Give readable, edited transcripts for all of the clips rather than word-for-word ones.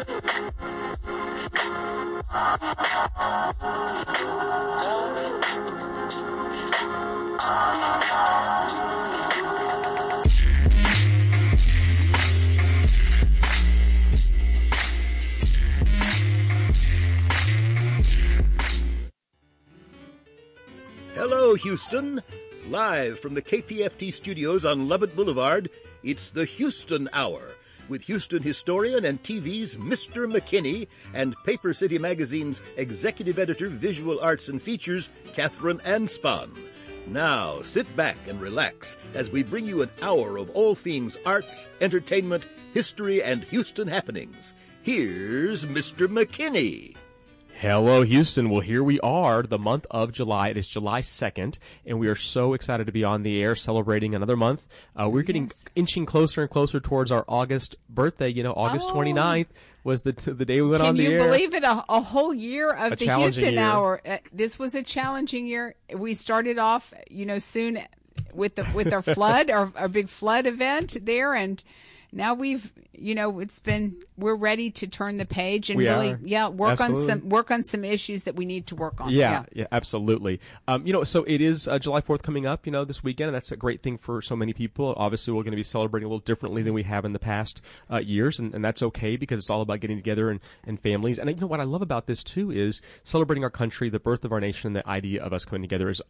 Hello, Houston. Live from the KPFT studios on Lovett Boulevard, it's the Houston Hour with Houston historian and TV's Mr. McKinney and Paper City Magazine's executive editor, visual arts and features, Catherine Anspon. Now, sit back and relax as we bring you an hour of all things arts, entertainment, history, and Houston happenings. Here's Mr. McKinney. Hello, Houston. Well, here we are, the month of July. It is July 2nd, and we are so excited to be on the air celebrating another month. We're getting inching closer and closer towards our August birthday. You know, August 29th was the day we went on the air. Can you believe it? A whole year of the Houston year. Hour. This was a challenging year. We started off, soon with our flood, our big flood event there, and now we've, we're ready to turn the page and work on some issues that we need to work on. Yeah, absolutely. So it is July 4th coming up, this weekend, and that's a great thing for so many people. Obviously, we're going to be celebrating a little differently than we have in the past years, and that's okay because it's all about getting together and families. And what I love about this too is celebrating our country, the birth of our nation. The idea of us coming together is,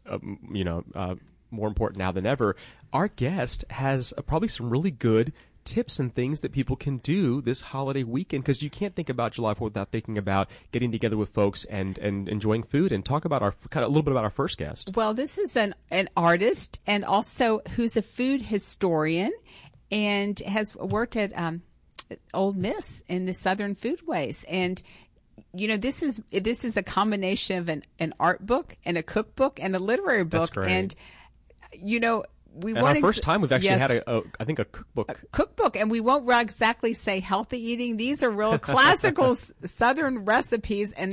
more important now than ever. Our guest has probably some really good tips and things that people can do this holiday weekend, because you can't think about July 4th without thinking about getting together with folks and enjoying food. And talk about a little bit about our first guest. Well, this is an artist and also who's a food historian and has worked at Ole Miss in the Southern Foodways. And this is a combination of an art book and a cookbook and a literary book. That's great. And our first time we've actually had a cookbook. A cookbook, and we won't exactly say healthy eating. These are real classical Southern recipes, and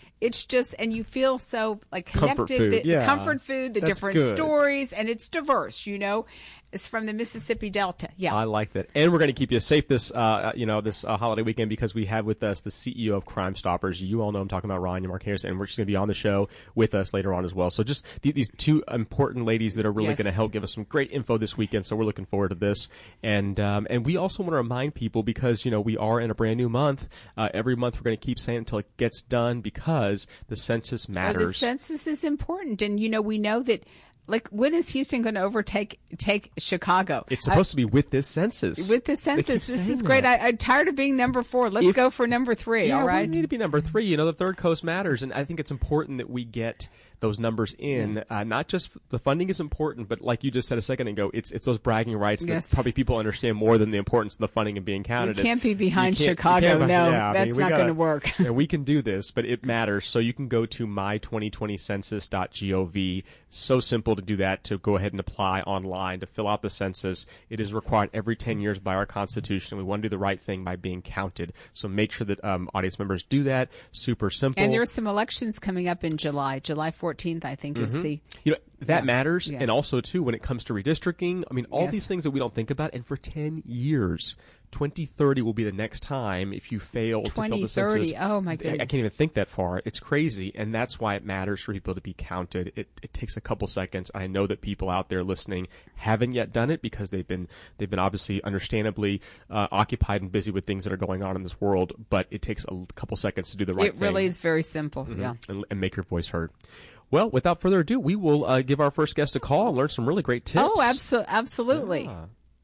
and you feel so like connected. Comfort food, the comfort food, the different good. stories, and it's diverse. It's from the Mississippi Delta. Yeah, I like that. And we're going to keep you safe this holiday weekend because we have with us the CEO of Crime Stoppers. You all know I'm talking about Rania Marquez, and we're just going to be on the show with us later on as well. So just these two important ladies that are really going to help give us some great info this weekend. So we're looking forward to this. And we also want to remind people, because we are in a brand new month. Every month we're going to keep saying it until it gets done, because the census matters. The census is important, and we know that. Like, when is Houston going to overtake Chicago? It's supposed to be with this census. With this census. This is great. I'm tired of being number 4. Let's go for number 3, all right? We need to be number 3. The third coast matters, and I think it's important that we get those numbers in. Not just the funding is important, but like you just said a second ago, it's those bragging rights that probably people understand more than the importance of the funding and being counted. You can't be behind Chicago. That's not going to work. Yeah, we can do this, but it matters. So you can go to my2020census.gov. So simple to do that, to go ahead and apply online to fill out the census. It is required every 10 years by our Constitution. We want to do the right thing by being counted. So make sure that audience members do that. Super simple. And there are some elections coming up in July 14th, I think, is the... That matters. And also, too, when it comes to redistricting, all these things that we don't think about. And for 10 years, 2030 will be the next time if you fail to fill the census. 2030, oh my goodness. I can't even think that far. It's crazy. And that's why it matters for people to be counted. It takes a couple seconds. I know that people out there listening haven't yet done it because they've been obviously understandably occupied and busy with things that are going on in this world. But it takes a couple seconds to do the right thing. It really is very simple. Yeah. And make your voice heard. Well, without further ado, we will give our first guest a call and learn some really great tips. Oh, absolutely. Yeah.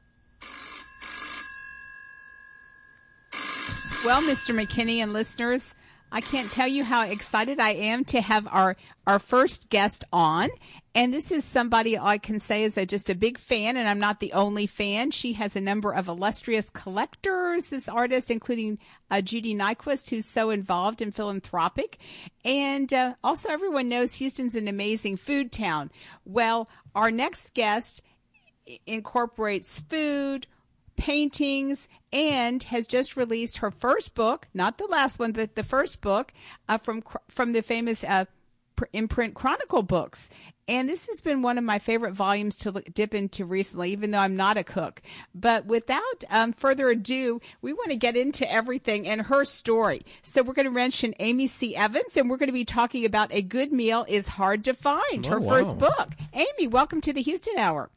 Well, Mr. McKinney and listeners, I can't tell you how excited I am to have our first guest on. And this is somebody I can say is just a big fan, and I'm not the only fan. She has a number of illustrious collectors, this artist, including Judy Nyquist, who's so involved in philanthropic. And also everyone knows Houston's an amazing food town. Well, our next guest incorporates food, paintings, and has just released her first book, not the last one, but the first book from the famous imprint Chronicle Books. And this has been one of my favorite volumes to dip into recently, even though I'm not a cook. But without further ado, we want to get into everything and her story. So we're going to mention Amy C. Evans, and we're going to be talking about A Good Meal is Hard to Find, her first book. Amy, welcome to the Houston Hour.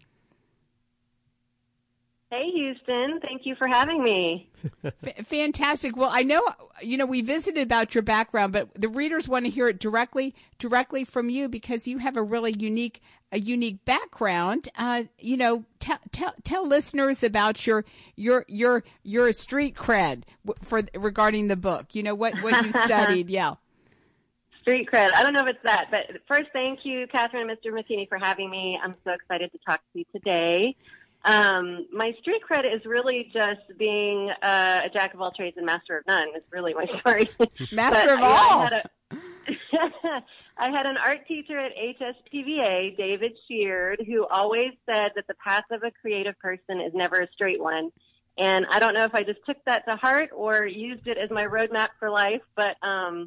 Hey, Houston. Thank you for having me. Fantastic. Well, I know, we visited about your background, but the readers want to hear it directly from you because you have a really unique background. Tell listeners about your street cred regarding the book. What you studied. Yeah. Street cred. I don't know if it's that, but first, thank you, Catherine and Mr. McKinney, for having me. I'm so excited to talk to you today. My street cred is really just being a jack of all trades and master of none. Is really my story. Master of all. I had an art teacher at HSPVA, David Sheard, who always said that the path of a creative person is never a straight one. And I don't know if I just took that to heart or used it as my roadmap for life, but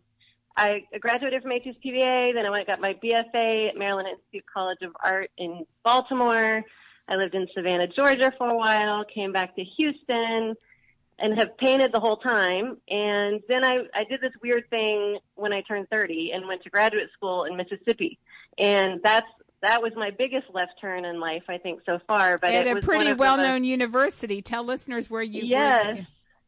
I graduated from HSPVA, then I went and got my BFA at Maryland Institute College of Art in Baltimore. I lived in Savannah, Georgia for a while, came back to Houston, and have painted the whole time. And then I did this weird thing when I turned 30 and went to graduate school in Mississippi. And that was my biggest left turn in life, I think, so far. But at it a was pretty well-known university. Tell listeners where you Yes.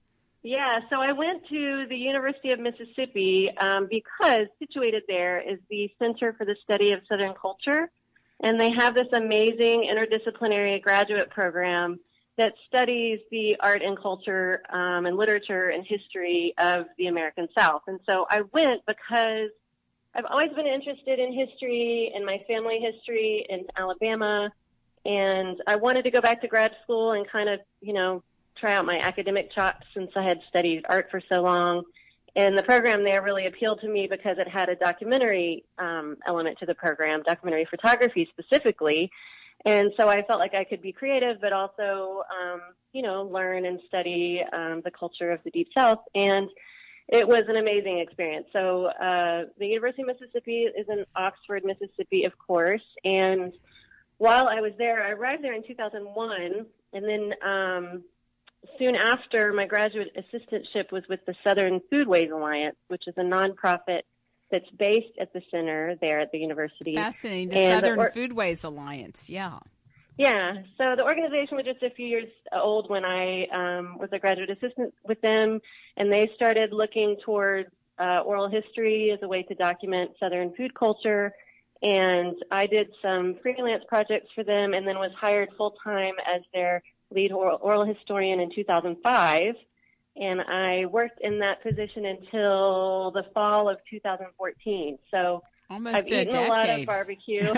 Yeah, so I went to the University of Mississippi because situated there is the Center for the Study of Southern Culture. And they have this amazing interdisciplinary graduate program that studies the art and culture and literature and history of the American South. And so I went because I've always been interested in history and my family history in Alabama. And I wanted to go back to grad school and kind of, try out my academic chops since I had studied art for so long. And the program there really appealed to me because it had a documentary element to the program, documentary photography specifically. And so I felt like I could be creative, but also, learn and study the culture of the Deep South. And it was an amazing experience. So the University of Mississippi is in Oxford, Mississippi, of course. And while I was there, I arrived there in 2001. And then soon after, my graduate assistantship was with the Southern Foodways Alliance, which is a nonprofit that's based at the center there at the university. Fascinating. The Southern Foodways Alliance, yeah. Yeah. So the organization was just a few years old when I was a graduate assistant with them, and they started looking towards oral history as a way to document Southern food culture. And I did some freelance projects for them and then was hired full-time as their lead oral historian in 2005, and I worked in that position until the fall of 2014. So almost I've eaten a lot of barbecue.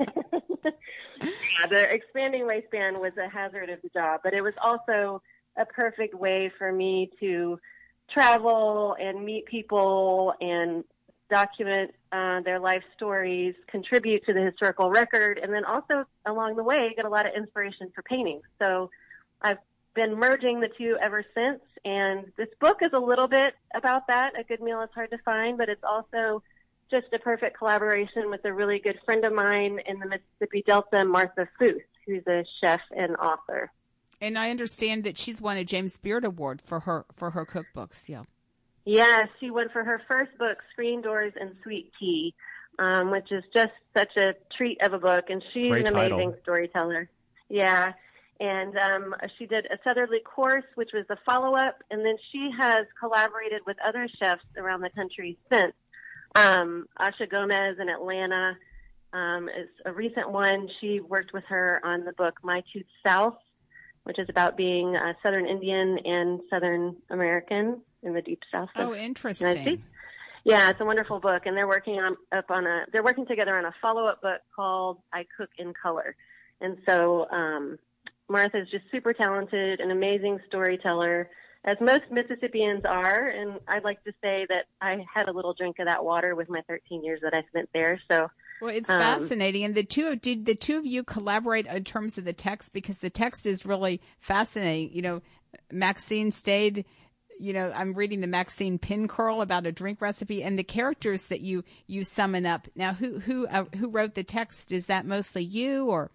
The expanding waistband was a hazard of the job, but it was also a perfect way for me to travel and meet people and document their life stories, contribute to the historical record, and then also along the way get a lot of inspiration for painting. So I've been merging the two ever since, and this book is a little bit about that. A Good Meal is Hard to Find, but it's also just a perfect collaboration with a really good friend of mine in the Mississippi Delta, Martha Foose, who's a chef and author. And I understand that she's won a James Beard Award for her cookbooks. Yeah. Yeah, she won for her first book, Screen Doors and Sweet Tea, which is just such a treat of a book, and she's Great an amazing title. Storyteller. Yeah. And she did a Southerly Course, which was a follow-up, and then she has collaborated with other chefs around the country since. Asha Gomez in Atlanta is a recent one. She worked with her on the book My Two South, which is about being Southern Indian and Southern American in the Deep South. Oh, interesting. Yeah, it's a wonderful book, and they're working together on a follow-up book called I Cook in Color. And so Martha's just super talented, an amazing storyteller, as most Mississippians are. And I'd like to say that I had a little drink of that water with my 13 years that I spent there. So, well, it's fascinating. And did the two of you collaborate in terms of the text? Because the text is really fascinating. Maxine stayed I'm reading the Maxine Pincurl about a drink recipe, and the characters that you summon up. Now, who wrote the text? Is that mostly you, or?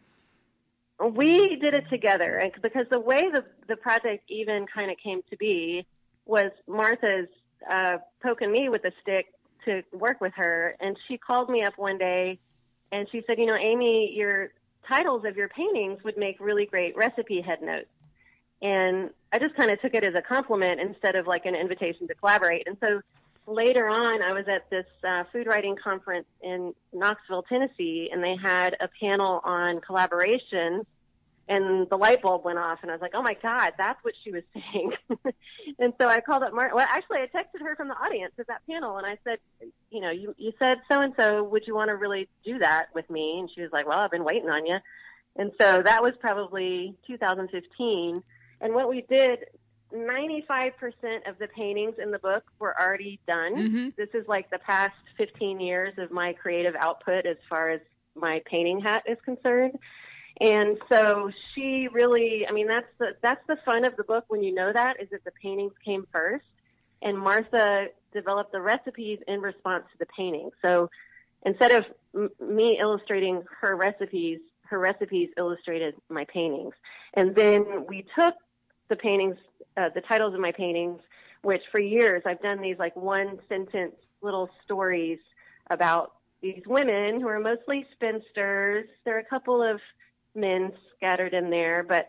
We did it together, and because the way the project even kind of came to be was Martha's poking me with a stick to work with her, and she called me up one day, and she said, Amy, your titles of your paintings would make really great recipe head notes. And I just kind of took it as a compliment instead of like an invitation to collaborate. And so later on, I was at this food writing conference in Knoxville, Tennessee, and they had a panel on collaboration, and the light bulb went off, and I was like, oh my God, that's what she was saying. And so I called up Martha. Well, actually, I texted her from the audience at that panel, and I said, you said so-and-so, would you want to really do that with me? And she was like, well, I've been waiting on you. And so that was probably 2015. And what we did, 95% of the paintings in the book were already done. Mm-hmm. This is like the past 15 years of my creative output as far as my painting hat is concerned. And so she really, that's the fun of the book when you know that, is that the paintings came first. And Martha developed the recipes in response to the paintings. So instead of me illustrating her recipes illustrated my paintings. And then we took the paintings, the titles of my paintings, which for years I've done these like one sentence little stories about these women who are mostly spinsters. There are a couple of men scattered in there, but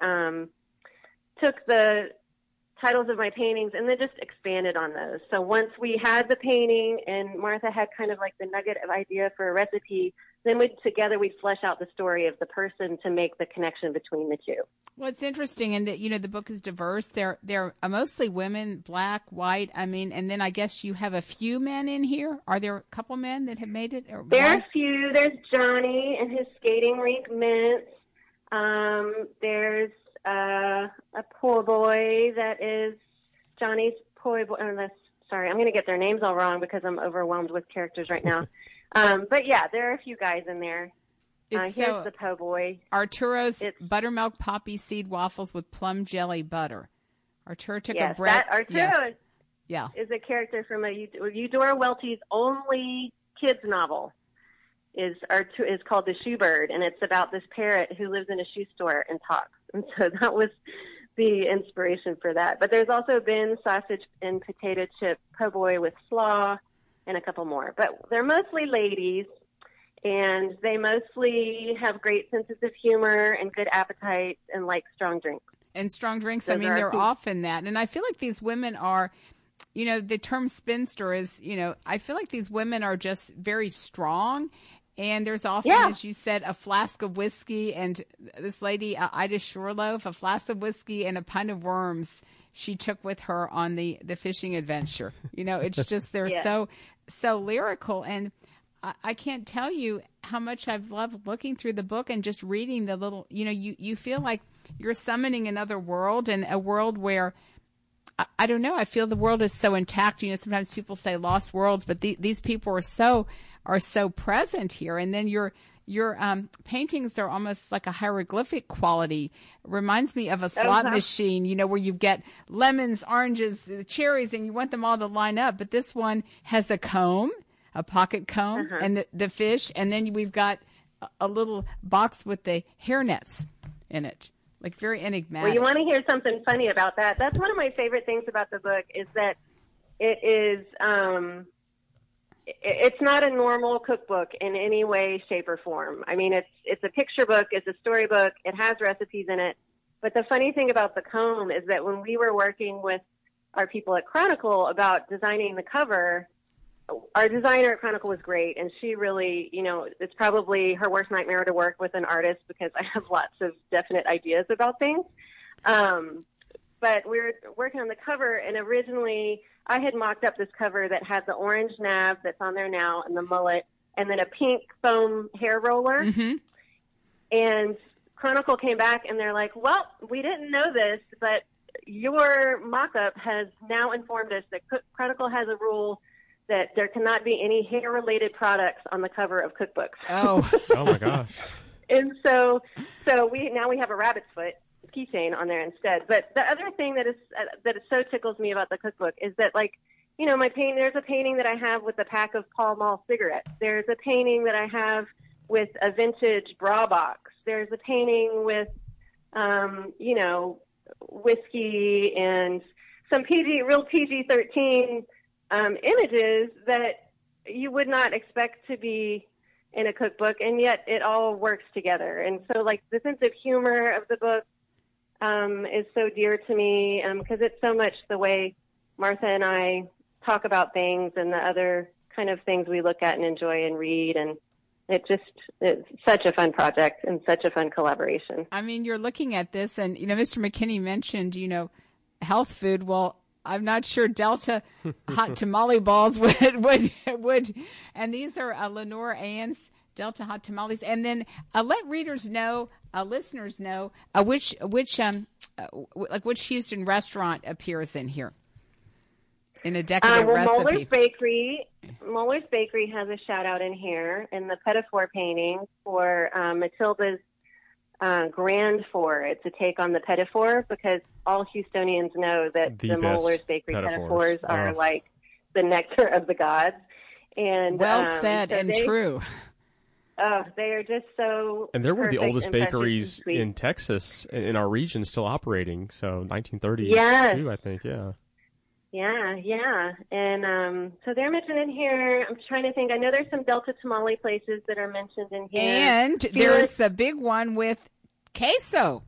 took the titles of my paintings and then just expanded on those. So once we had the painting and Martha had kind of like the nugget of idea for a recipe, then we'd flesh out the story of the person to make the connection between the two. Well, it's interesting, and that the book is diverse. They're mostly women, black, white. And then I guess you have a few men in here. Are there a couple men that have made it? There are a few. There's Johnny and his skating rink mints. There's a poor boy that is Johnny's poor boy. Sorry, I'm going to get their names all wrong because I'm overwhelmed with characters right now. But yeah, there are a few guys in there. Here's the po' boy. Arturo's buttermilk poppy seed waffles with plum jelly butter. Arturo took a breath. Arturo is a character from Eudora Welty's only kids novel. Is called The Shoe Bird, and it's about this parrot who lives in a shoe store and talks. And so that was the inspiration for that. But there's also been sausage and potato chip po' boy with slaw and a couple more. But they're mostly ladies, and they mostly have great senses of humor and good appetite and like strong drinks. And strong drinks, they're often that. And I feel like these women are, the term spinster is, I feel like these women are just very strong. And there's often, as you said, a flask of whiskey, and this lady, Ida Shorloaf, a flask of whiskey and a pint of worms she took with her on the fishing adventure. It's just, they're so lyrical. And I can't tell you how much I've loved looking through the book and just reading the little, you feel like you're summoning another world, and a world where, I don't know, I feel the world is so intact. Sometimes people say lost worlds, but these people are so present here. And then your paintings are almost like a hieroglyphic quality. Reminds me of a slot machine, where you get lemons, oranges, cherries, and you want them all to line up. But this one has a comb, a pocket comb, and the fish. And then we've got a little box with the hairnets in it. Like very enigmatic. Well, you want to hear something funny about that? That's one of my favorite things about the book, is that it is, it's not a normal cookbook in any way, shape, or form. It's a picture book, it's a storybook, it has recipes in it. But the funny thing about the comb is that when we were working with our people at Chronicle about designing the cover, our designer at Chronicle was great, and she really, it's probably her worst nightmare to work with an artist because I have lots of definite ideas about things. But we were working on the cover, and originally I had mocked up this cover that had the orange nav that's on there now and the mullet, and then a pink foam hair roller. Mm-hmm. And Chronicle came back, and they're like, well, we didn't know this, but your mock-up has now informed us that Chronicle has a rule that there cannot be any hair-related products on the cover of cookbooks. Oh, oh my gosh! And so we have a rabbit's foot keychain on there instead. But the other thing that so tickles me about the cookbook is that, like, you know, there's a painting that I have with a pack of Pall Mall cigarettes. There's a painting that I have with a vintage bra box. There's a painting with, you know, whiskey and some real PG-13 images that you would not expect to be in a cookbook, and yet it all works together. And so, like, the sense of humor of the book is so dear to me because it's so much the way Martha and I talk about things and the other kind of things we look at and enjoy and read. And it's such a fun project and such a fun collaboration. I mean, you're looking at this and, you know, Mr. McKinney mentioned, you know, health food. Well, I'm not sure Delta hot tamale balls would, and these are Lenore Ann's Delta hot tamales. And then let readers know, listeners know, which Houston restaurant appears in here in a decadent recipe. Muller's Bakery has a shout out in here in the Pettifor painting for Matilda's Grand Four. It's a take on the Pettifor because all Houstonians know that the Muller's Bakery Pettifors are like the nectar of the gods. And well said and true. Oh, they are just so. And they're one of the oldest bakeries in Texas in our region still operating. So 1932, I think. Yeah. Yeah. And so they're mentioned in here. I'm trying to think. I know there's some Delta tamale places that are mentioned in here. And there's the big one with queso.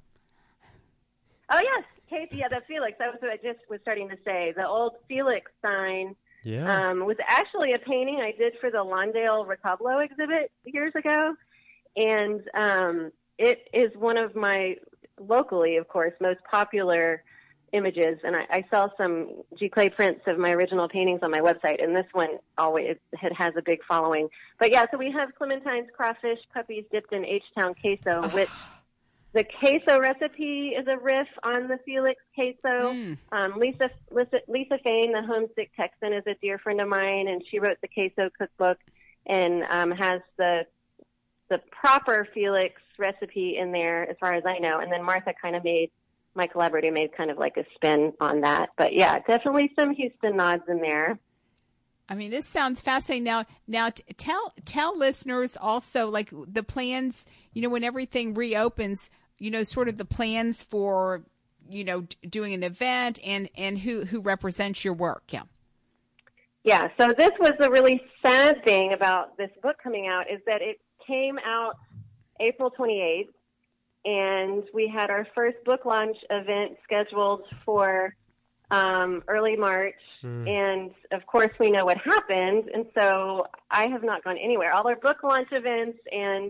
Oh, yes. Queso. Yeah, the Felix. That was what I just was starting to say. The old Felix sign was actually a painting I did for the Lawndale Retablo exhibit years ago. And it is one of my, locally, of course, most popular images, and I sell some G. Clay prints of my original paintings on my website, and this one always has a big following. But yeah, so we have Clementine's crawfish puppies dipped in H-Town queso, which the queso recipe is a riff on the Felix queso. Lisa Fain, the homesick Texan, is a dear friend of mine, and she wrote the queso cookbook and has the proper Felix recipe in there, as far as I know. And then Martha my collaborator made kind of like a spin on that. But yeah, definitely some Houston nods in there. I mean, this sounds fascinating. Now tell listeners also, like, the plans, you know, when everything reopens, you know, sort of the plans for, you know, doing an event and who represents your work. Yeah. So this was the really sad thing about this book coming out is that it came out April 28th. And we had our first book launch event scheduled for early March. And, of course, we know what happened. And so I have not gone anywhere. All our book launch events and,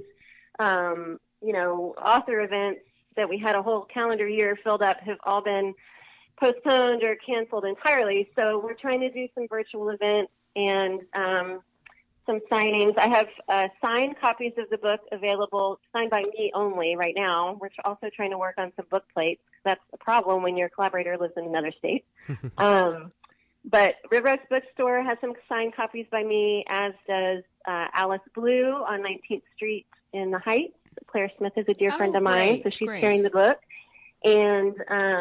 you know, author events that we had a whole calendar year filled up have all been postponed or canceled entirely. So we're trying to do some virtual events and some signings. I have signed copies of the book available, signed by me only right now. We're also trying to work on some book plates. That's a problem when your collaborator lives in another state. But River Oaks Bookstore has some signed copies by me, as does Alice Blue on 19th Street in the Heights. Claire Smith is a dear friend of mine, so she's carrying the book. And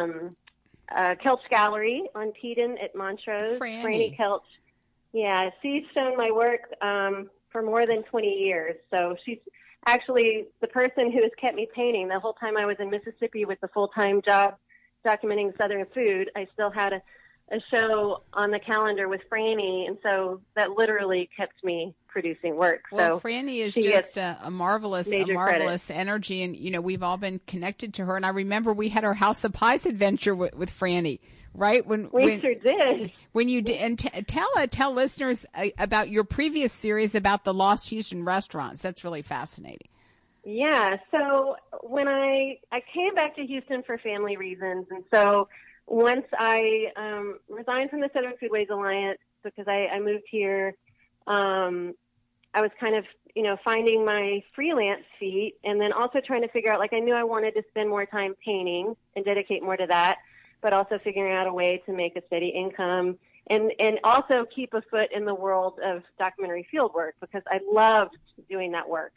Kelch Gallery on Peden at Montrose. Franny Kelch. Yeah, she's shown my work for more than 20 years. So she's actually the person who has kept me painting the whole time I was in Mississippi with the full-time job documenting Southern food. I still had a show on the calendar with Franny, and so that literally kept me producing work. Well, so Franny is just a marvelous energy, and, you know, we've all been connected to her. And I remember we had our House of Pies adventure with Franny. Right? We sure did. When you did, and tell listeners about your previous series about the Lost Houston restaurants. That's really fascinating. Yeah. So when I came back to Houston for family reasons, and so once I resigned from the Southern Foodways Alliance because I moved here, I was kind of, you know, finding my freelance feet, and then also trying to figure out, like, I knew I wanted to spend more time painting and dedicate more to that, but also figuring out a way to make a steady income and also keep a foot in the world of documentary field work because I loved doing that work.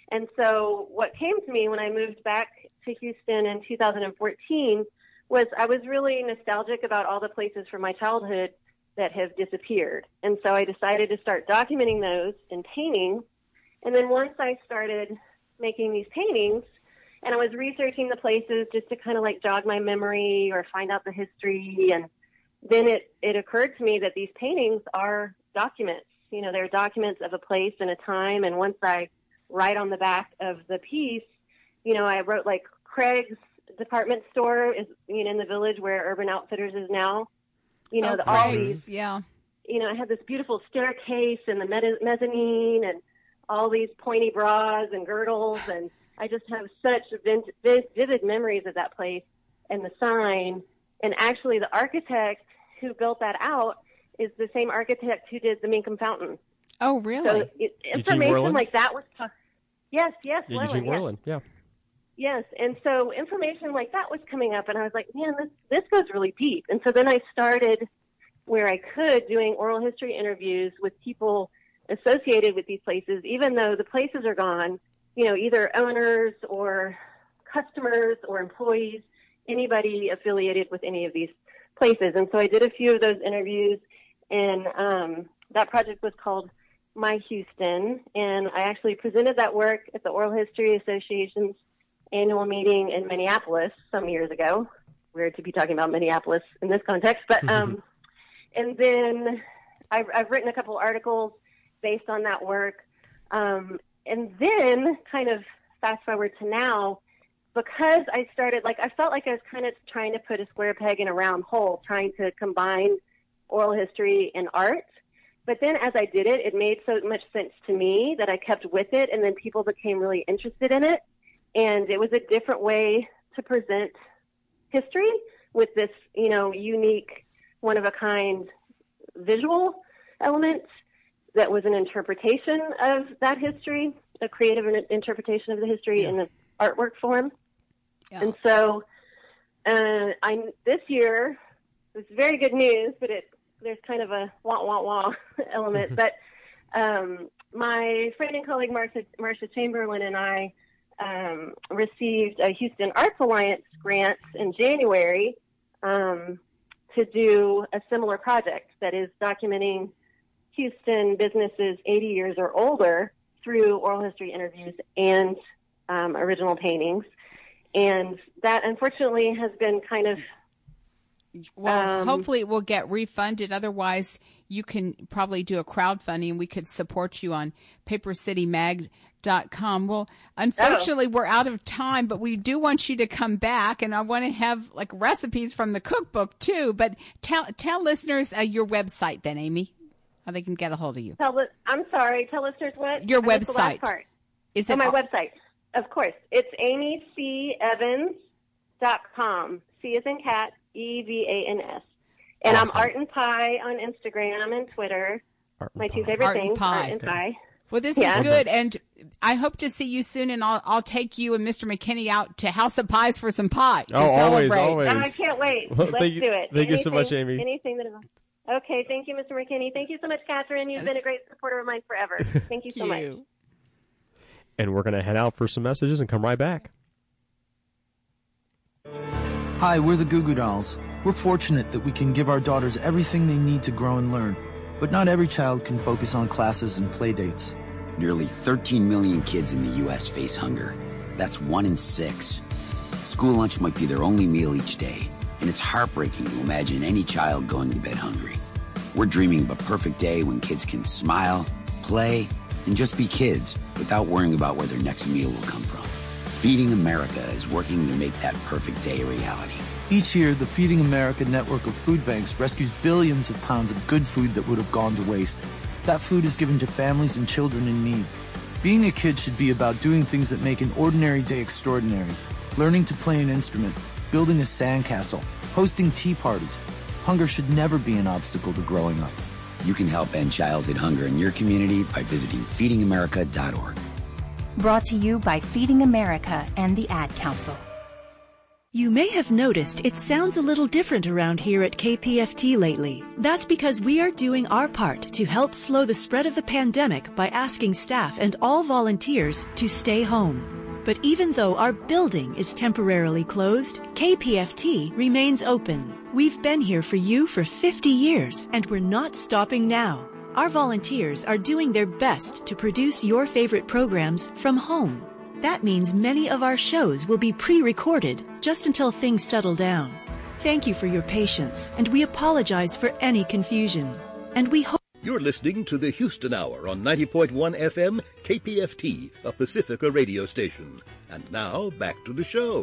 And so what came to me when I moved back to Houston in 2014 was I was really nostalgic about all the places from my childhood that have disappeared. And so I decided to start documenting those in paintings. And then once I started making these paintings, and I was researching the places just to kind of like jog my memory or find out the history, and then it occurred to me that these paintings are documents. You know, they're documents of a place and a time. And once I write on the back of the piece, you know, I wrote like Craig's department store is, you know, in the village where Urban Outfitters is now. You know, all these, yeah. You know, I had this beautiful staircase and the mezzanine and all these pointy bras and girdles, and I just have such vivid memories of that place and the sign. And actually, the architect who built that out is the same architect who did the Minkum Fountain. Oh, really? So information like that was yes, Eugene Werlin, yeah. Yes, and so information like that was coming up, and I was like, man, this goes really deep. And so then I started where I could doing oral history interviews with people associated with these places, even though the places are gone, you know, either owners or customers or employees, anybody affiliated with any of these places. And so I did a few of those interviews, and that project was called My Houston, and I actually presented that work at the Oral History Association's annual meeting in Minneapolis some years ago. Weird to be talking about Minneapolis in this context, but and then I've written a couple articles based on that work, and then kind of fast forward to now, because I started, like, I felt like I was kind of trying to put a square peg in a round hole, trying to combine oral history and art. But then as I did it, it made so much sense to me that I kept with it, and then people became really interested in it. And it was a different way to present history with this, you know, unique, one-of-a-kind visual element that was an interpretation of that history, a creative interpretation of the history in the artwork form. Yeah. And so this year, it's very good news, but there's kind of a wah-wah-wah element. But my friend and colleague Marcia Chamberlain and I received a Houston Arts Alliance grant in January to do a similar project that is documenting Houston businesses 80 years or older through oral history interviews and original paintings. And that, unfortunately, has been kind of... Well, hopefully it will get refunded. Otherwise, you can probably do a crowdfunding. We could support you on papercitymag.com. Well, unfortunately, we're out of time, but we do want you to come back, and I want to have like recipes from the cookbook too. But tell listeners your website then, Amy, how they can get a hold of you. I'm sorry. Tell listeners what? Your website. The last part. Is it my website? Of course. It's amycevans.com. C as in cat, EVANS. And awesome. I'm Art and Pie on Instagram and Twitter. My two favorite things, Art and Pie. Well, this is good, and I hope to see you soon, and I'll take you and Mr. McKinney out to House of Pies for some pie to celebrate. Always. I can't wait. Let's do it. Thank you so much, Amy. Anything that is... Okay, thank you, Mr. McKinney. Thank you so much, Catherine. You've been a great supporter of mine forever. Thank you so much. And we're going to head out for some messages and come right back. Hi, we're the Goo Goo Dolls. We're fortunate that we can give our daughters everything they need to grow and learn. But not every child can focus on classes and play dates. Nearly 13 million kids in the U.S. face hunger. That's 1 in 6. School lunch might be their only meal each day, and it's heartbreaking to imagine any child going to bed hungry. We're dreaming of a perfect day when kids can smile, play, and just be kids without worrying about where their next meal will come from. Feeding America is working to make that perfect day a reality. Each year, the Feeding America network of food banks rescues billions of pounds of good food that would have gone to waste. That food is given to families and children in need. Being a kid should be about doing things that make an ordinary day extraordinary. Learning to play an instrument, building a sandcastle, hosting tea parties. Hunger should never be an obstacle to growing up. You can help end childhood hunger in your community by visiting feedingamerica.org. Brought to you by Feeding America and the Ad Council. You may have noticed it sounds a little different around here at KPFT lately. That's because we are doing our part to help slow the spread of the pandemic by asking staff and all volunteers to stay home. But even though our building is temporarily closed, KPFT remains open. We've been here for you for 50 years, and we're not stopping now. Our volunteers are doing their best to produce your favorite programs from home. That means many of our shows will be pre-recorded just until things settle down. Thank you for your patience, and we apologize for any confusion. And we hope You're listening to the Houston Hour on 90.1 FM KPFT, a Pacifica radio station. And now, back to the show.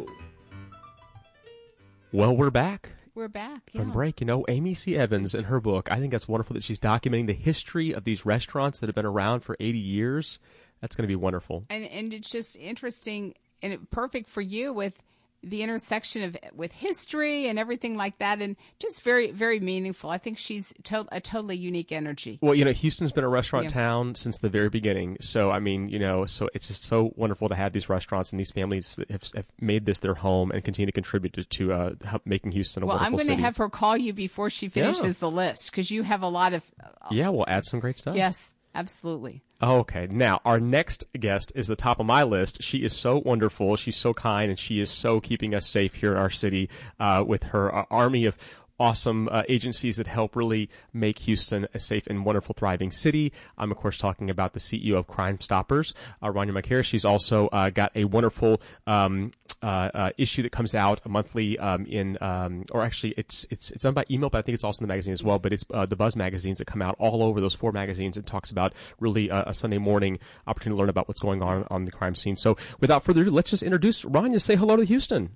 Well, we're back. We're back, yeah. From break. You know, Amy C. Evans, in her book, I think that's wonderful that she's documenting the history of these restaurants that have been around for 80 years. That's going to be wonderful. And it's just interesting and perfect for you with the intersection with history and everything like that, and just very, very meaningful. I think she's a totally unique energy. Well, you know, Houston's been a restaurant town since the very beginning. So, I mean, you know, so it's just so wonderful to have these restaurants and these families that have made this their home and continue to contribute to help making Houston a wonderful city. Well, I'm going to have her call you before she finishes the list, because you have a lot of... yeah, we'll add some great stuff. Yes, absolutely. Okay, now our next guest is the top of my list. She is so wonderful, she's so kind, and she is so keeping us safe here in our city with her army of awesome agencies that help really make Houston a safe and wonderful, thriving city. I'm, of course, talking about the CEO of Crime Stoppers, Rania McCare. She's also got a wonderful issue that comes out monthly or actually it's done by email, but I think it's also in the magazine as well. But it's the Buzz magazines that come out all over, those 4 magazines. It talks about really a Sunday morning opportunity to learn about what's going on the crime scene. So without further ado, let's just introduce Rania. Say hello to Houston.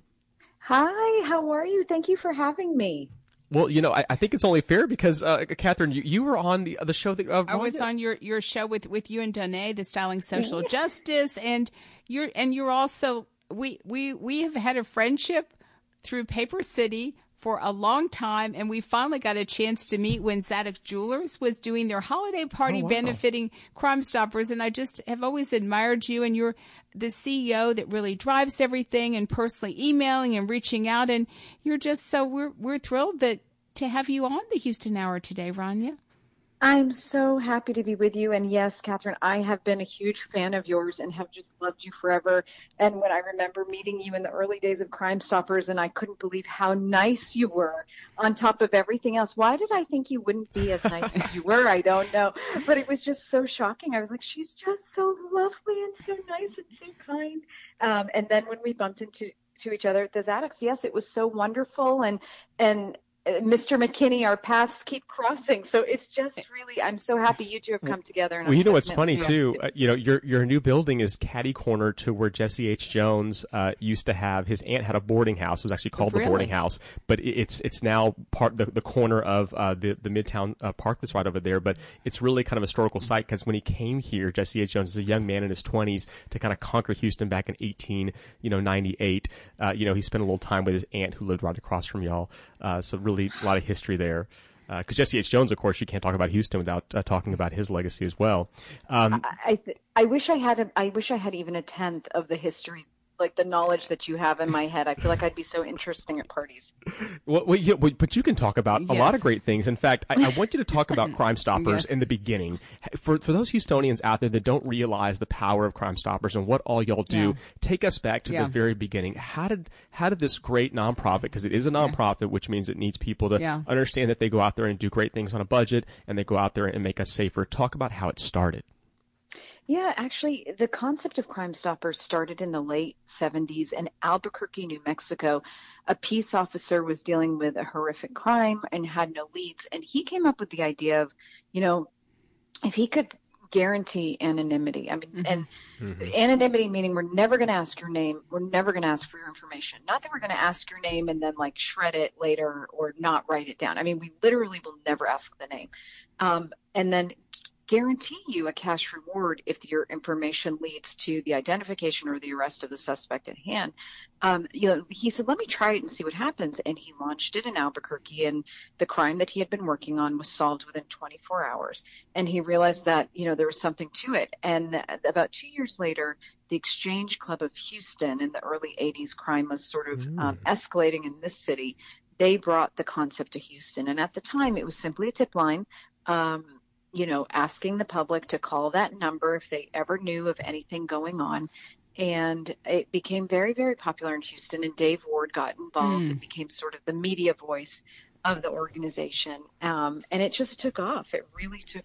Hi, how are you? Thank you for having me. Well, you know, I think it's only fair because, Catherine, you were on the show that I was on your show with you and Danae, the Styling Social Justice, and you're also we have had a friendship through Paper City for a long time, and we finally got a chance to meet when Zadok Jewelers was doing their holiday party benefiting Crime Stoppers, and I just have always admired you, and you're the CEO that really drives everything and personally emailing and reaching out, and you're just so we're thrilled to have you on the Houston Hour today, Rania. I'm so happy to be with you. And yes, Catherine, I have been a huge fan of yours and have just loved you forever. And when I remember meeting you in the early days of Crime Stoppers, and I couldn't believe how nice you were on top of everything else. Why did I think you wouldn't be as nice as you were? I don't know. But it was just so shocking. I was like, she's just so lovely and so nice and so kind. And then when we bumped into each other at the Zadoks, yes, it was so wonderful. And Mr. McKinney, our paths keep crossing. So it's just really, I'm so happy you two have come together. And well, you know what's funny too? You know, your new building is catty corner to where Jesse H. Jones used to have. His aunt had a boarding house. It was actually called the Boarding House, but it's now part the corner of the Midtown Park that's right over there. But it's really kind of a historical site because when he came here, Jesse H. Jones is a young man in his 20s to kind of conquer Houston back in 1898. You know, he spent a little time with his aunt who lived right across from y'all. So really a lot of history there. Because Jesse H. Jones, of course, you can't talk about Houston without talking about his legacy as well. I wish I had even a tenth of the history, like the knowledge that you have in my head. I feel like I'd be so interesting at parties. Well, yeah, but you can talk about a lot of great things. In fact, I want you to talk about Crime Stoppers in the beginning. For those Houstonians out there that don't realize the power of Crime Stoppers and what all y'all do, take us back to the very beginning. How did this great nonprofit, because it is a nonprofit, which means it needs people to understand that they go out there and do great things on a budget, and they go out there and make us safer. Talk about how it started. Yeah, actually, the concept of Crime Stoppers started in the late 70s in Albuquerque, New Mexico. A peace officer was dealing with a horrific crime and had no leads. And he came up with the idea of, you know, if he could guarantee anonymity. I mean, and anonymity meaning we're never going to ask your name. We're never going to ask for your information. Not that we're going to ask your name and then like shred it later or not write it down. I mean, we literally will never ask the name. And then guarantee you a cash reward if your information leads to the identification or the arrest of the suspect at hand. He said, let me try it and see what happens. And he launched it in Albuquerque, and the crime that he had been working on was solved within 24 hours. And he realized that, there was something to it. And about 2 years later, the Exchange Club of Houston, in the early 80s, crime was sort of escalating in this city. They brought the concept to Houston. And at the time, it was simply a tip line, asking the public to call that number if they ever knew of anything going on. And it became very, very popular in Houston, and Dave Ward got involved and became sort of the media voice of the organization. And it just took off. It really took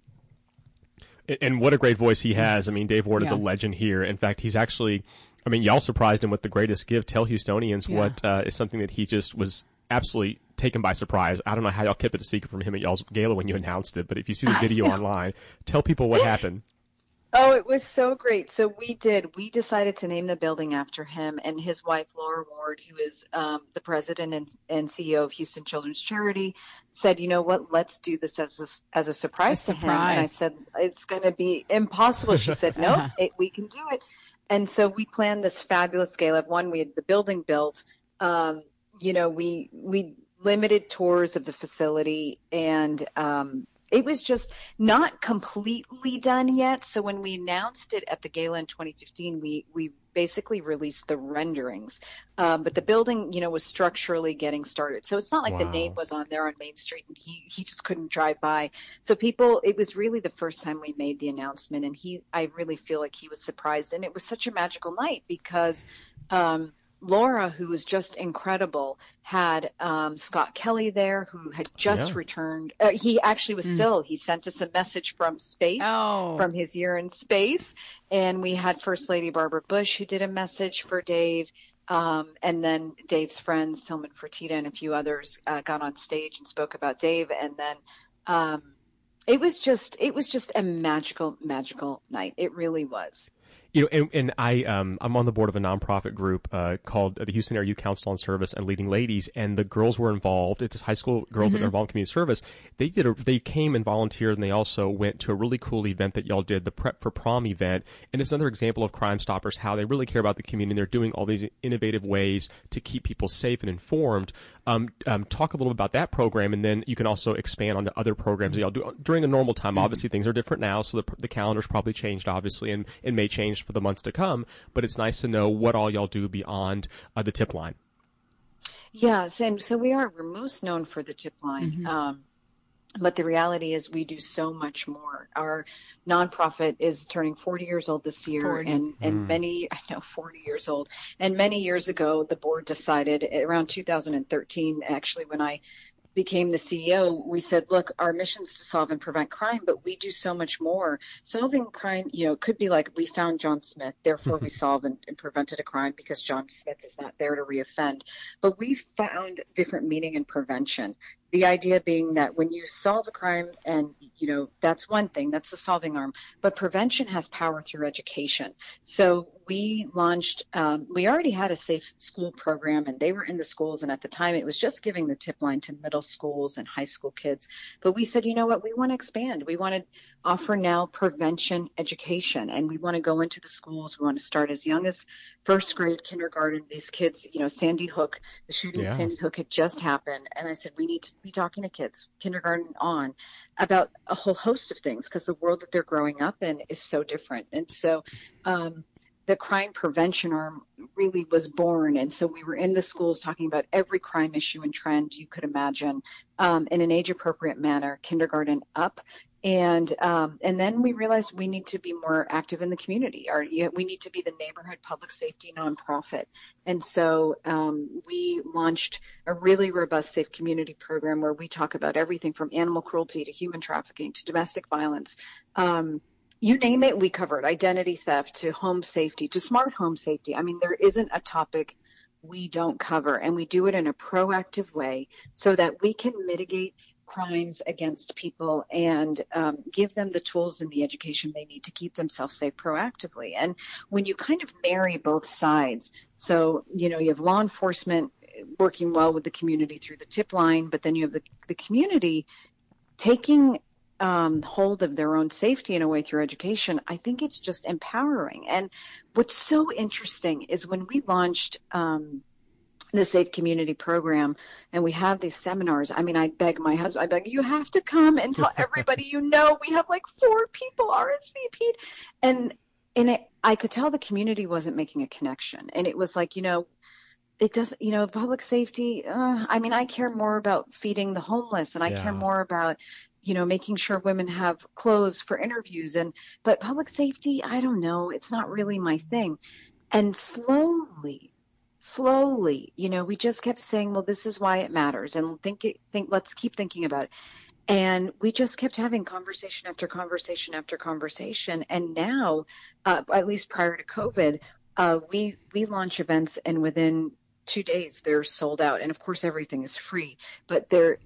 off. And what a great voice he has. I mean, Dave Ward is a legend here. In fact, he's actually, y'all surprised him with the greatest gift. Tell Houstonians what is something that he just was absolutely taken by surprise. I don't know how y'all kept it a secret from him at y'all's gala when you announced it, but if you see the video online, tell people what happened. Oh, it was so great. So we decided to name the building after him, and his wife, Laura Ward, who is the president and CEO of Houston Children's Charity, said, you know what, let's do this as a surprise to him. And I said, it's going to be impossible. She said, no, we can do it. And so we planned this fabulous gala. One, we had the building built. We limited tours of the facility, and it was just not completely done yet. So when we announced it at the gala in 2015, we basically released the renderings. But the building, was structurally getting started. So it's not like the name was on there on Main Street and he just couldn't drive by. So it was really the first time we made the announcement, and I really feel like he was surprised. And it was such a magical night because, Laura, who was just incredible, had Scott Kelly there, who had just returned. He actually was he sent us a message from space, from his year in space. And we had First Lady Barbara Bush, who did a message for Dave. And then Dave's friends, Tillman Fertitta and a few others, got on stage and spoke about Dave. And then it was just a magical, magical night. It really was. And I'm on the board of a nonprofit group called the Houston Area Youth Council on Service and Leading Ladies, and the girls were involved. It's high school girls that are involved in community service. They came and volunteered, and they also went to a really cool event that y'all did, the Prep for Prom event. And it's another example of Crime Stoppers, how they really care about the community. And they're doing all these innovative ways to keep people safe and informed. Talk a little bit about that program, and then you can also expand onto other programs that y'all do during a normal time. Obviously, things are different now, so the calendar's probably changed, obviously, and it may change for the months to come, but it's nice to know what all y'all do beyond the tip line. Yes, and so we're most known for the tip line. But the reality is we do so much more. Our nonprofit is turning 40 years old this year, and 40 years old. And many years ago, the board decided around 2013, actually, when I became the CEO, we said, look, our mission is to solve and prevent crime, but we do so much more. Solving crime, could be like we found John Smith, therefore we solved and prevented a crime because John Smith is not there to reoffend. But we found different meaning in prevention. The idea being that when you solve a crime and, that's one thing, that's the solving arm, but prevention has power through education. So we launched, we already had a safe school program, and they were in the schools. And at the time it was just giving the tip line to middle schools and high school kids. But we said, you know what, we want to expand. We want to offer now prevention education, and we want to go into the schools. We want to start as young as first grade, kindergarten. These kids, Sandy Hook, the shooting at Sandy Hook had just happened. And I said, we need to be talking to kids, kindergarten on, about a whole host of things, because the world that they're growing up in is so different. And so the crime prevention arm really was born. And so we were in the schools talking about every crime issue and trend you could imagine in an age-appropriate manner, kindergarten up. And then we realized we need to be more active in the community. We need to be the neighborhood public safety nonprofit. And so we launched a really robust safe community program where we talk about everything from animal cruelty to human trafficking to domestic violence. You name it, we covered. Identity theft to home safety to smart home safety. I mean, there isn't a topic we don't cover, and we do it in a proactive way so that we can mitigate crimes against people and give them the tools and the education they need to keep themselves safe proactively. And when you kind of marry both sides, so, you have law enforcement working well with the community through the tip line, but then you have the community taking hold of their own safety in a way through education, I think it's just empowering. And what's so interesting is when we launched the Safe Community Program and we have these seminars, I mean, I beg my husband, you have to come and tell everybody, we have like 4 people RSVP'd. And I could tell the community wasn't making a connection. And it was like, it doesn't, public safety, I care more about feeding the homeless, and I care more about, making sure women have clothes for interviews. But public safety, I don't know, it's not really my thing. And slowly, we just kept saying, well, this is why it matters. And let's keep thinking about it. And we just kept having conversation after conversation after conversation. And now, at least prior to COVID, we launch events, and within 2 days they're sold out. And of course, everything is free, but the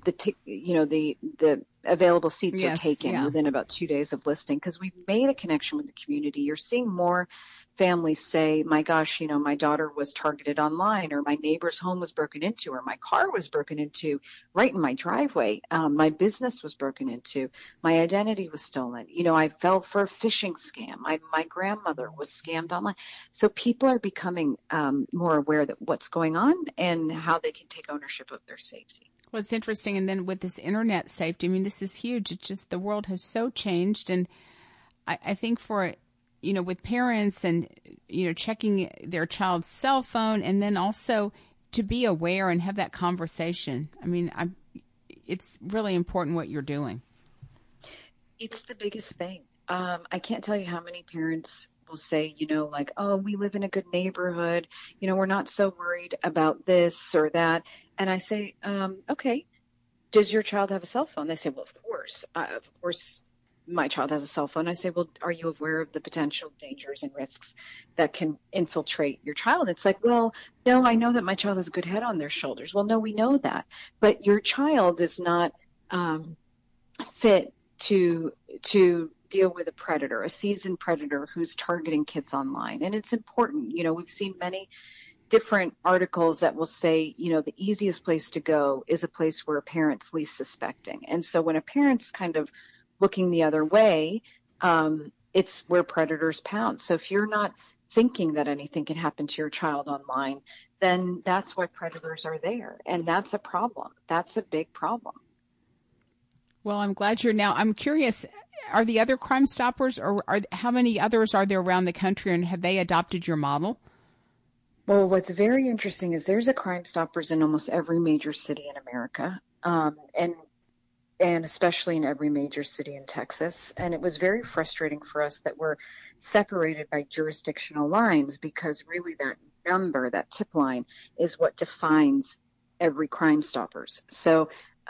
available seats are taken within about 2 days of listing, because we've made a connection with the community. You're seeing more families say, my gosh, my daughter was targeted online, or my neighbor's home was broken into, or my car was broken into right in my driveway. My business was broken into. My identity was stolen. I fell for a phishing scam. My grandmother was scammed online. So people are becoming more aware that what's going on and how they can take ownership of their safety. Well, it's interesting. And then with this internet safety, this is huge. It's just the world has so changed. And I think for with parents and, checking their child's cell phone, and then also to be aware and have that conversation. It's really important what you're doing. It's the biggest thing. I can't tell you how many parents will say, oh, we live in a good neighborhood. We're not so worried about this or that. And I say, okay, does your child have a cell phone? They say, well, of course, my child has a cell phone. I say, well, are you aware of the potential dangers and risks that can infiltrate your child? It's like, well, no, I know that my child has a good head on their shoulders. Well, no, we know that, but your child is not fit to deal with a predator, a seasoned predator who's targeting kids online. And it's important. We've seen many different articles that will say, the easiest place to go is a place where a parent's least suspecting. And so when a parent's kind of looking the other way, it's where predators pounce. So if you're not thinking that anything can happen to your child online, then that's why predators are there. And that's a problem. That's a big problem. Well, I'm glad I'm curious, are the other Crime Stoppers, or how many others are there around the country, and have they adopted your model? Well, what's very interesting is there's a Crime Stoppers in almost every major city in America. And especially in every major city in Texas. And it was very frustrating for us that we're separated by jurisdictional lines, because really that number, that tip line, is what defines every Crime Stoppers. So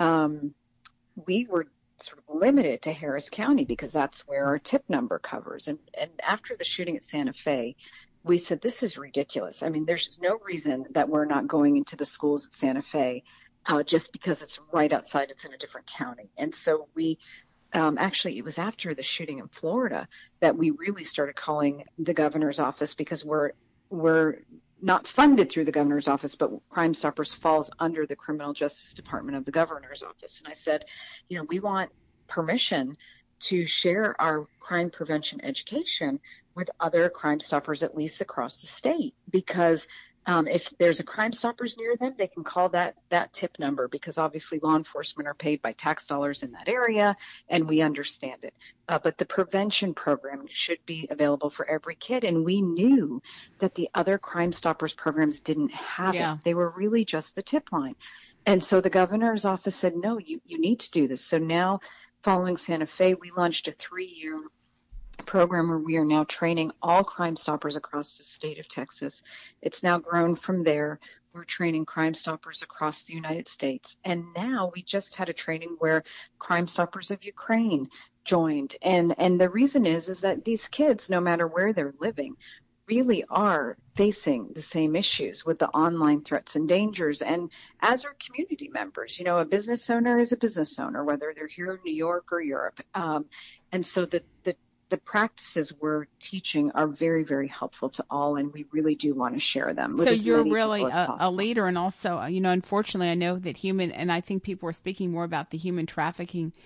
we were sort of limited to Harris County because that's where our tip number covers. And after the shooting at Santa Fe, we said, this is ridiculous. There's no reason that we're not going into the schools at Santa Fe just because it's right outside, it's in a different county. And so we actually, it was after the shooting in Florida that we really started calling the governor's office, because we're not funded through the governor's office, but Crime Stoppers falls under the Criminal Justice Department of the governor's office. And I said, we want permission to share our crime prevention education with other Crime Stoppers, at least across the state, because if there's a Crime Stoppers near them, they can call that tip number, because obviously law enforcement are paid by tax dollars in that area, and we understand it. But the prevention program should be available for every kid, and we knew that the other Crime Stoppers programs didn't have it. They were really just the tip line. And so the governor's office said, no, you need to do this. So now, following Santa Fe, we launched a 3-year program where we are now training all Crime Stoppers across the state of Texas. It's now grown from there. We're training Crime Stoppers across the United States. And now we just had a training where Crime Stoppers of Ukraine joined. And the reason is that these kids, no matter where they're living, really are facing the same issues with the online threats and dangers. And as our community members, a business owner is a business owner, whether they're here in New York or Europe. And so the practices we're teaching are very, very helpful to all, and we really do want to share them. So you're really a leader, and also, unfortunately, I know that and I think people are speaking more about the human trafficking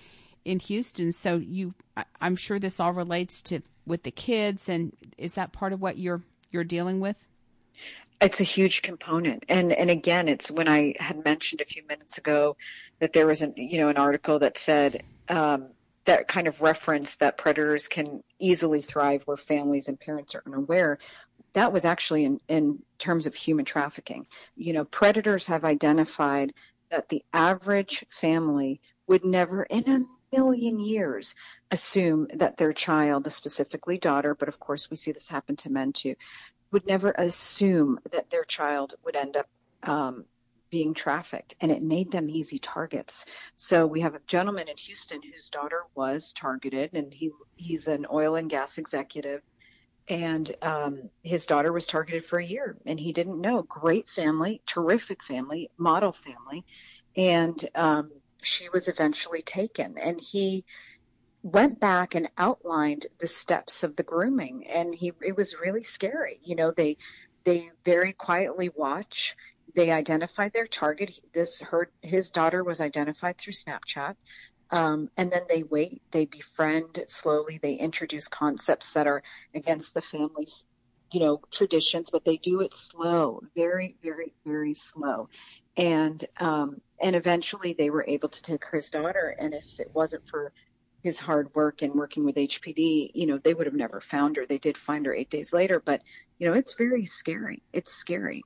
in Houston. So I'm sure this all relates to with the kids, and is that part of what you're dealing with? It's a huge component. And again, it's when I had mentioned a few minutes ago that there was an article that said, that kind of referenced that predators can easily thrive where families and parents are unaware. That was actually in terms of human trafficking. Predators have identified that the average family would never in a million years assume that their child, specifically daughter, but of course we see this happen to men too, would never assume that their child would end up being trafficked, and it made them easy targets. So we have a gentleman in Houston whose daughter was targeted, and he's an oil and gas executive, and his daughter was targeted for a year, and he didn't know. Great family, terrific family, model family, and she was eventually taken, and he went back and outlined the steps of the grooming, and it was really scary. They very quietly watch. They identified their target. His daughter was identified through Snapchat, and then they wait. They befriend slowly. They introduce concepts that are against the family's, traditions, but they do it slow, very, very, very slow, and eventually they were able to take his daughter. And if it wasn't for his hard work and working with HPD, they would have never found her. They did find her 8 days later, but, it's very scary. It's scary.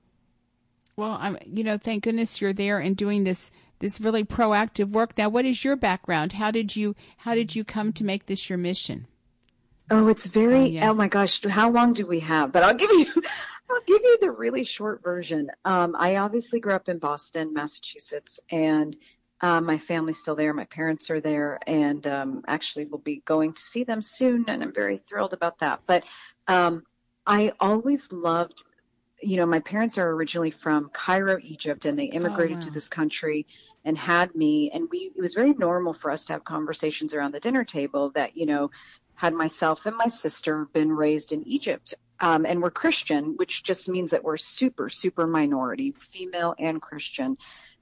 Well, thank goodness you're there and doing this really proactive work. Now, what is your background? How did you come to make this your mission? Oh, it's oh my gosh, how long do we have? But I'll give you the really short version. I obviously grew up in Boston, Massachusetts, and my family's still there. My parents are there, and actually we'll be going to see them soon, and I'm very thrilled about that. But I always loved, my parents are originally from Cairo, Egypt, and they immigrated to this country and had me. And it was very normal for us to have conversations around the dinner table that, had myself and my sister been raised in Egypt. And we're Christian, which just means that we're super, super minority, female and Christian.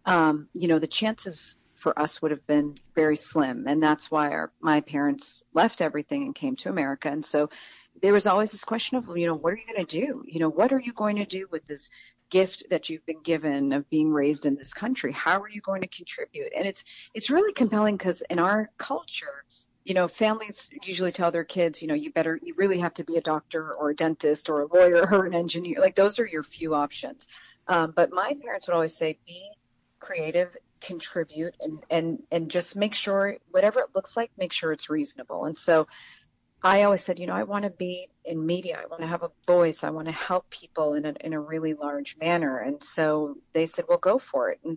The chances for us would have been very slim. And that's why my parents left everything and came to America. And so there was always this question of, what are you going to do? What are you going to do with this gift that you've been given of being raised in this country? How are you going to contribute? And it's really compelling because in our culture, families usually tell their kids, you really have to be a doctor or a dentist or a lawyer or an engineer. Like those are your few options. But my parents would always say, be creative, contribute, and just make sure whatever it looks like, make sure it's reasonable. And so I always said, I want to be in media. I want to have a voice. I want to help people in a really large manner. And so they said, well, go for it. And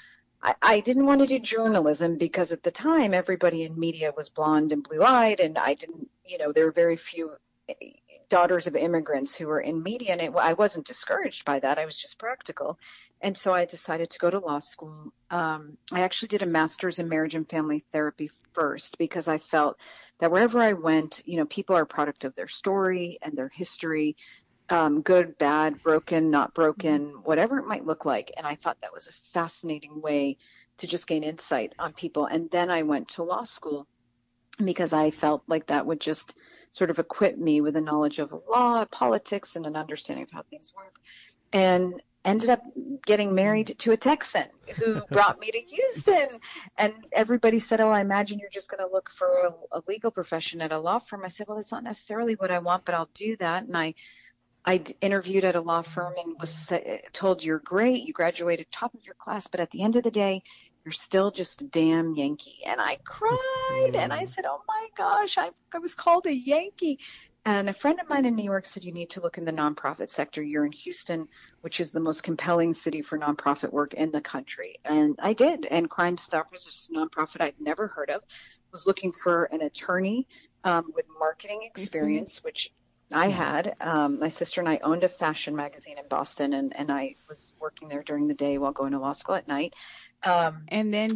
I didn't want to do journalism because at the time, everybody in media was blonde and blue-eyed. And I didn't, there were very few daughters of immigrants who were in media. And I wasn't discouraged by that. I was just practical. And so I decided to go to law school. I actually did a master's in marriage and family therapy first because I felt that wherever I went, people are a product of their story and their history, good, bad, broken, not broken, whatever it might look like. And I thought that was a fascinating way to just gain insight on people. And then I went to law school because I felt like that would just sort of equip me with a knowledge of law, politics, and an understanding of how things work. And ended up getting married to a Texan who brought me to Houston. And everybody said, I imagine you're just going to look for a legal profession at a law firm. I said, well, it's not necessarily what I want, but I'll do that. And I interviewed at a law firm and was told, you're great. You graduated top of your class. But at the end of the day, you're still just a damn Yankee. And I cried. And I said, oh, my gosh, I was called a Yankee. And a friend of mine in New York said, you need to look in the nonprofit sector. You're in Houston, which is the most compelling city for nonprofit work in the country. And I did. And Crime Stoppers is a nonprofit I'd never heard of. Was looking for an attorney with marketing experience, which I had. My sister and I owned a fashion magazine in Boston, and I was working there during the day while going to law school at night. And then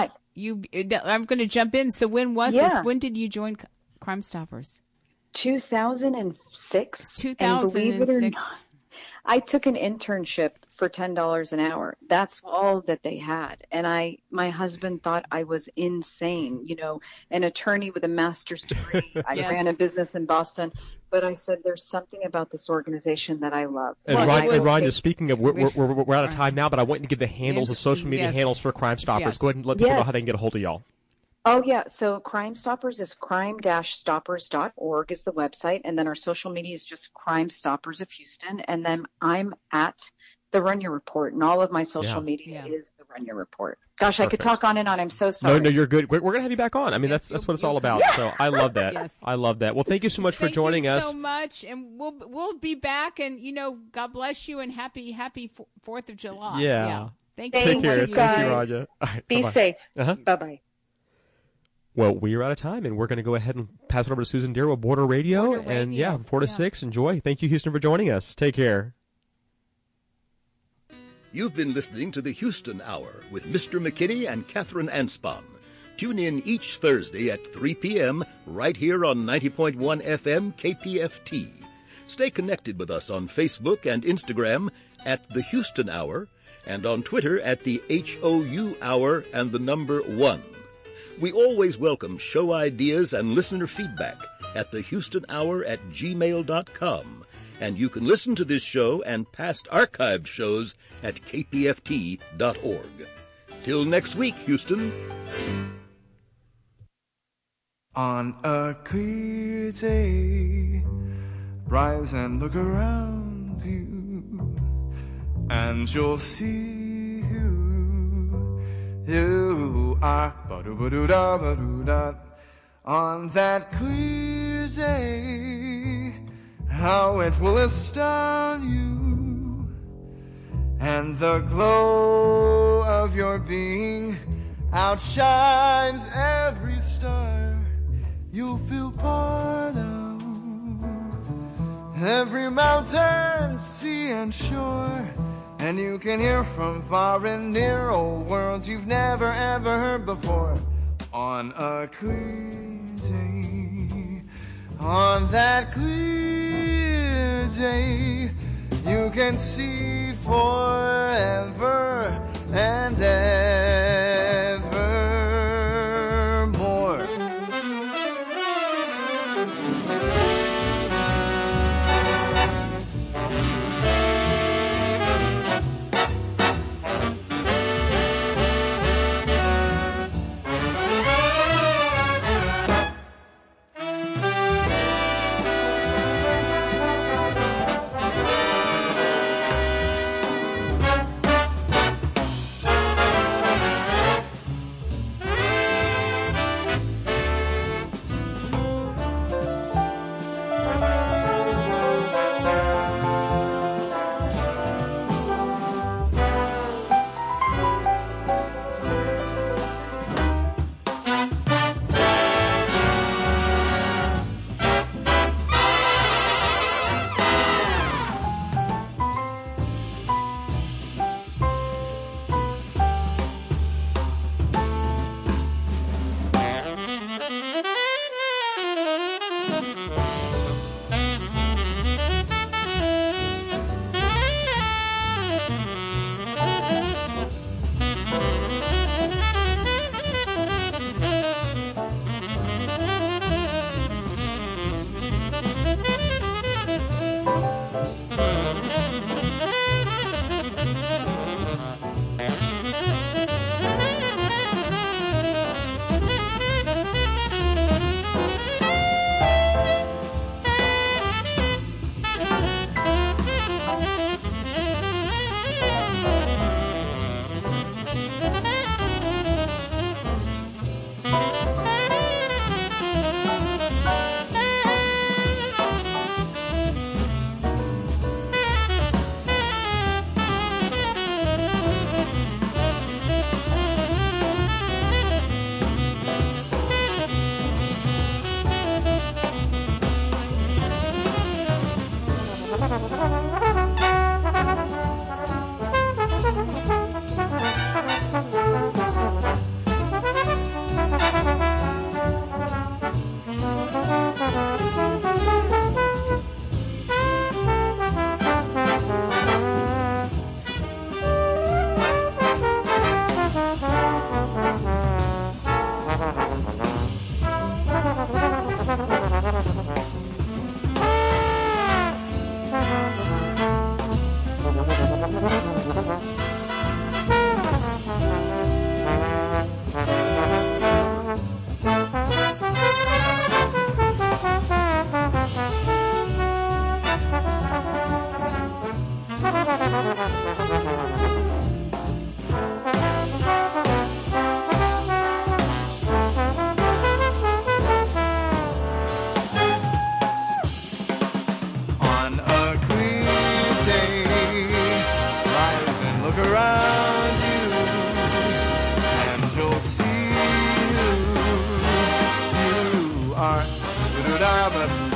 I'm going to jump in. So when was this? When did you join Crime Stoppers? 2006. And believe it or not, I took an internship for $10 an hour. That's all that they had. And my husband thought I was insane, an attorney with a master's degree. I Yes. ran a business in Boston. But I said, there's something about this organization that I love. And Rhonda, speaking of, we're out of time now, but I want you to give the handles, the social media Yes. handles for Crime Stoppers. Yes. Go ahead and let people know Yes. how they can get a hold of y'all. Oh, yeah. So Crime Stoppers is crime-stoppers.org is the website. And then our social media is just Crime Stoppers of Houston. And then I'm at The Run Your Report. And all of my social media is The Run Your Report. Gosh, I could talk on and on. I'm so sorry. No, you're good. We're going to have you back on. I mean, that's what it's all about. So I love that. Yes. I love that. Well, thank you so much for joining us. Thank you so much. And we'll be back. And, God bless you and happy 4th of July. Yeah. Thank you. Take care. you, Thank you, guys. Rhonda. All right, Be bye-bye. safe. Uh-huh. Bye-bye. Well, we are out of time, and we're going to go ahead and pass it over to Susan Deere with Border Radio. Border And, Radio. 4 to 6, enjoy. Thank you, Houston, for joining us. Take care. You've been listening to the Houston Hour with Mr. McKinney and Catherine Anspaugh. Tune in each Thursday at 3 p.m. right here on 90.1 FM KPFT. Stay connected with us on Facebook and Instagram at the Houston Hour and on Twitter at the HOU Hour and the number 1. We always welcome show ideas and listener feedback at thehoustonhour@gmail.com. And you can listen to this show and past archived shows at kpft.org. Till next week, Houston. On a clear day, rise and look around you, and you'll see who you are. Ba-do-ba-do-da, ba-do-da. On that clear day, how it will astound you, and the glow of your being outshines every star you'll feel part of. Every mountain, sea, and shore, and you can hear from far and near old worlds you've never ever heard before. On a clear day, on that clear day, you can see forever and ever more.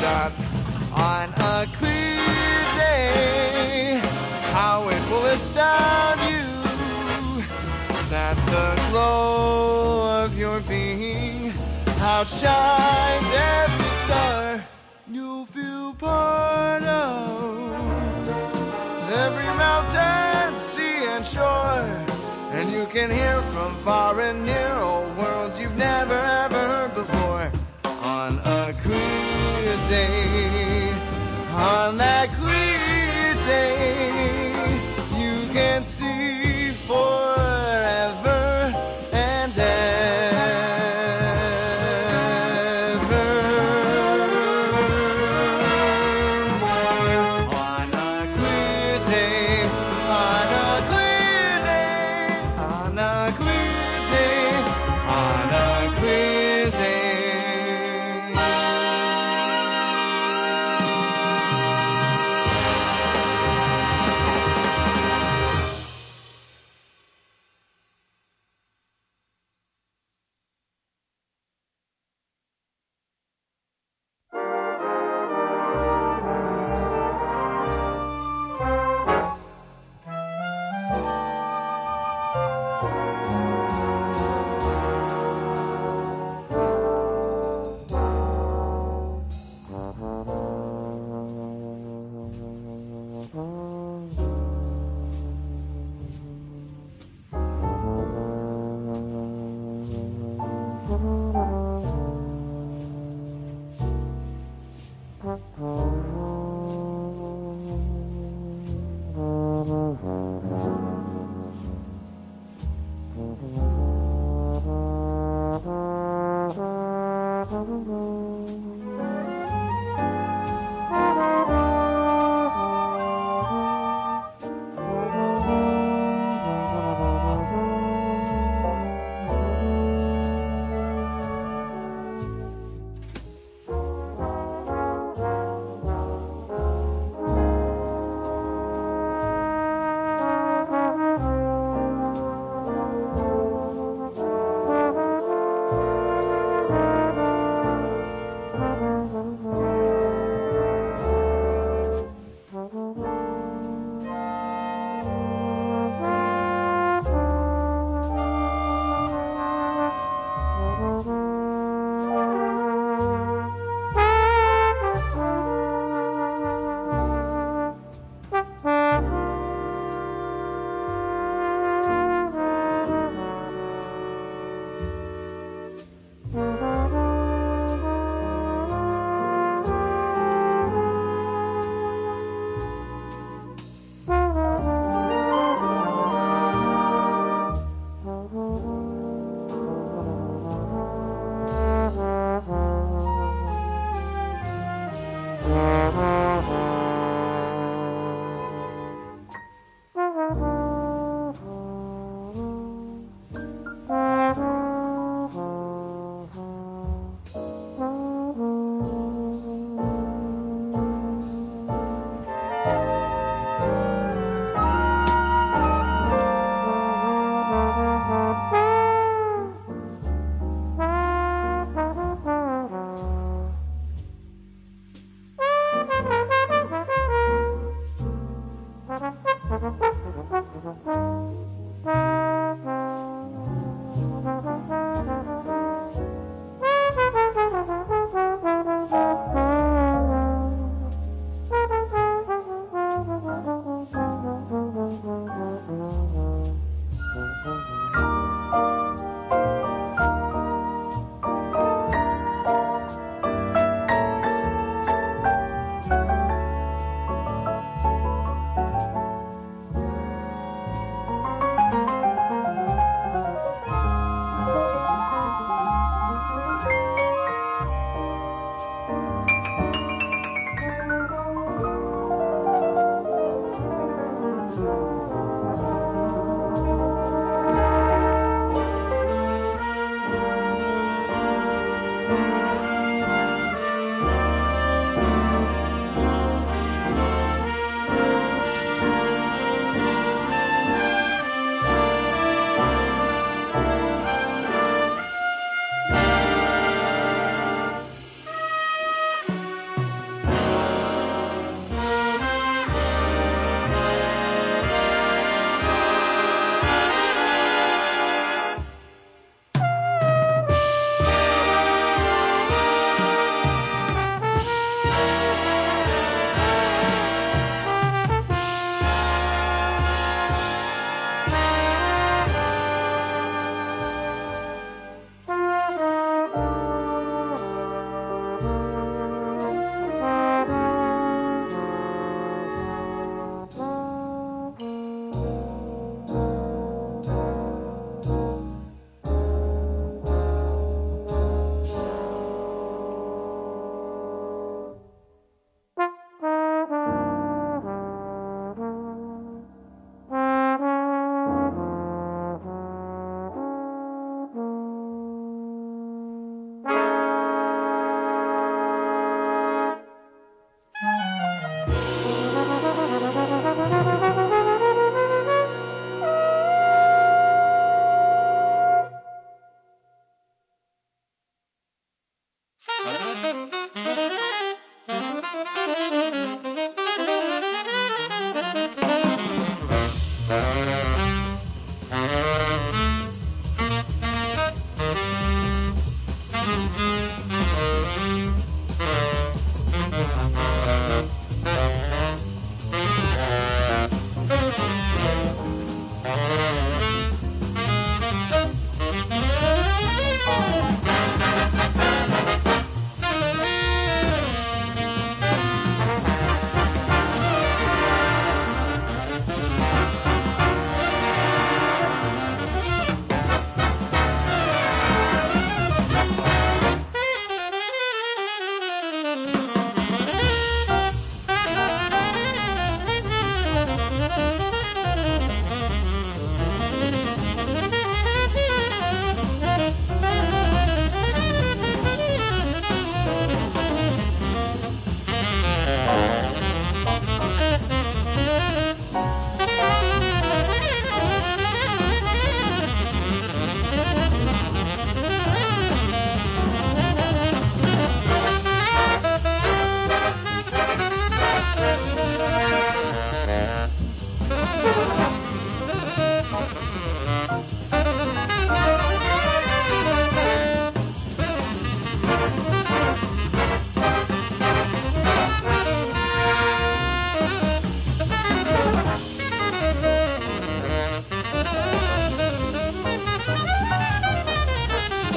that on a clear day, how it will astound you that the glow of your being outshines every star. You'll feel part of every mountain, sea, and shore, and you can hear from far and near all worlds you've never ever heard before. On a clear day, on that clear day, you can see forever and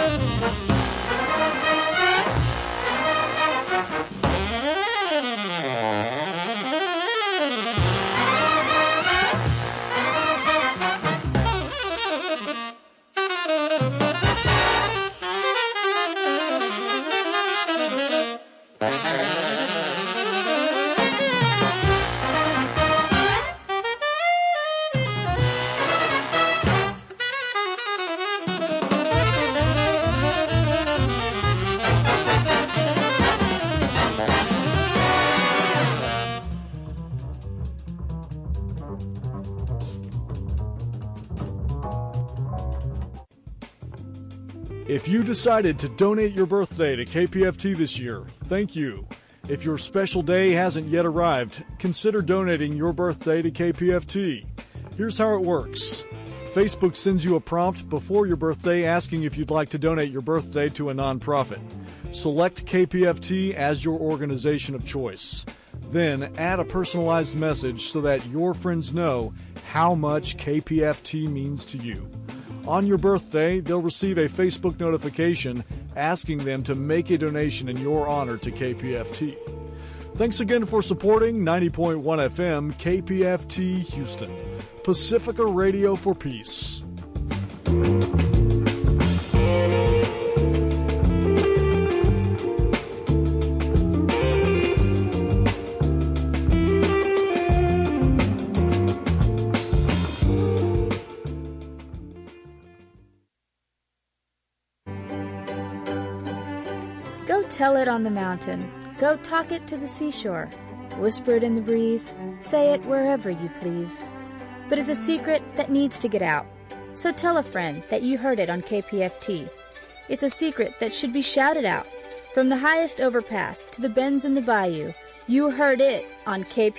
If you decided to donate your birthday to KPFT this year, thank you. If your special day hasn't yet arrived, consider donating your birthday to KPFT. Here's how it works. Facebook sends you a prompt before your birthday asking if you'd like to donate your birthday to a nonprofit. Select KPFT as your organization of choice. Then add a personalized message so that your friends know how much KPFT means to you. On your birthday, they'll receive a Facebook notification asking them to make a donation in your honor to KPFT. Thanks again for supporting 90.1 FM KPFT Houston, Pacifica Radio for Peace. Go tell it on the mountain. Go talk it to the seashore. Whisper it in the breeze. Say it wherever you please. But it's a secret that needs to get out. So tell a friend that you heard it on KPFT. It's a secret that should be shouted out. From the highest overpass to the bends in the bayou, you heard it on KPFT.